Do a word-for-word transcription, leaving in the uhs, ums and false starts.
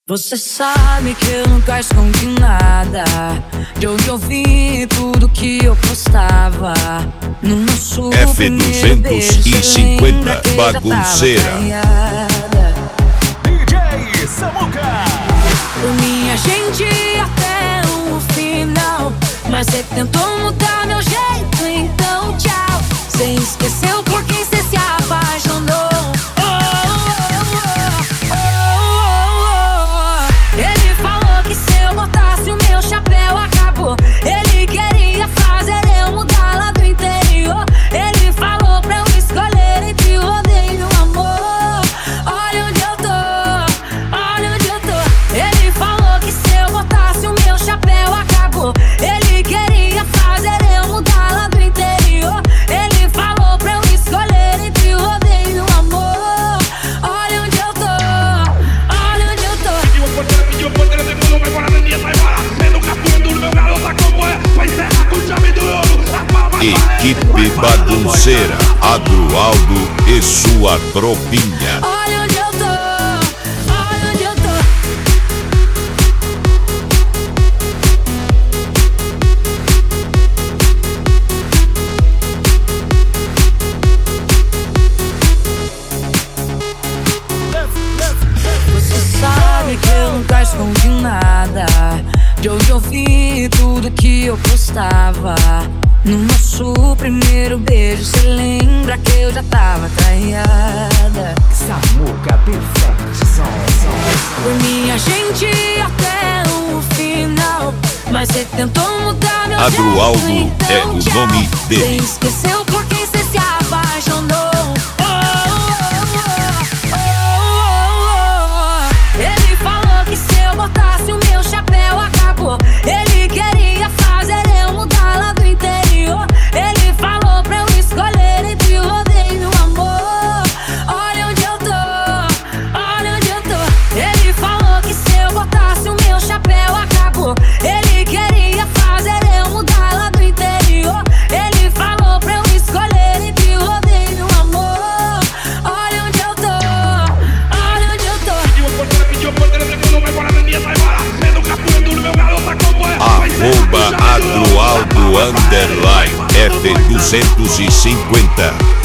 Você sabe que eu nunca escondi nada, de onde eu vim tudo que eu postava. No nosso F duzentos e cinquenta Bagunceira. D J Samuca. Por minha gente até o final, mas você tentou mudar meu jeito, então tchau. Você esqueceu por quem você se apaixonou. Ele falou que se eu botasse o meu chapéu acabou. Ele queria fazer eu mudar lá do interior. Ele falou pra eu escolher entre o rodeio e o amor. Olha onde eu tô, olha onde eu tô. Ele falou que se eu botasse o meu chapéu acabou. Ele queria fazer eu mudar lá do interior. Ele falou pra eu escolher entre o rodeio e o amor. Olha onde eu tô, olha onde eu tô. Equipe Bagunceira, Adroaldo e sua tropinha. Olha onde eu tô, olha onde eu tô. Você sabe que eu nunca escondi nada, de onde eu vi tudo que eu postava. No nosso primeiro beijo, cê lembra que eu já tava traiada. Samuca Perfect Som. Por minha gente até o final, mas cê tentou mudar meu jeito, Adroaldo então é o tchau. nome dele. Cê esqueceu por quem cê se apaixonou. Oh, oh, oh, oh, oh. Ele falou que se eu botasse o meu chapéu acabou. Ele queria fazer eu mudar lá do interior. Ele falou pra eu escolher entre o rodeio e o amor. Olha onde eu tô, olha onde eu tô. Ele falou que se eu botasse o meu chapéu acabou. Ele queria fazer eu mudar lá do interior. Ele falou pra eu escolher entre o rodeio e o amor. Olha onde eu tô, olha onde eu tô. Arroba Adroaldo underline F duzentos e cinquenta.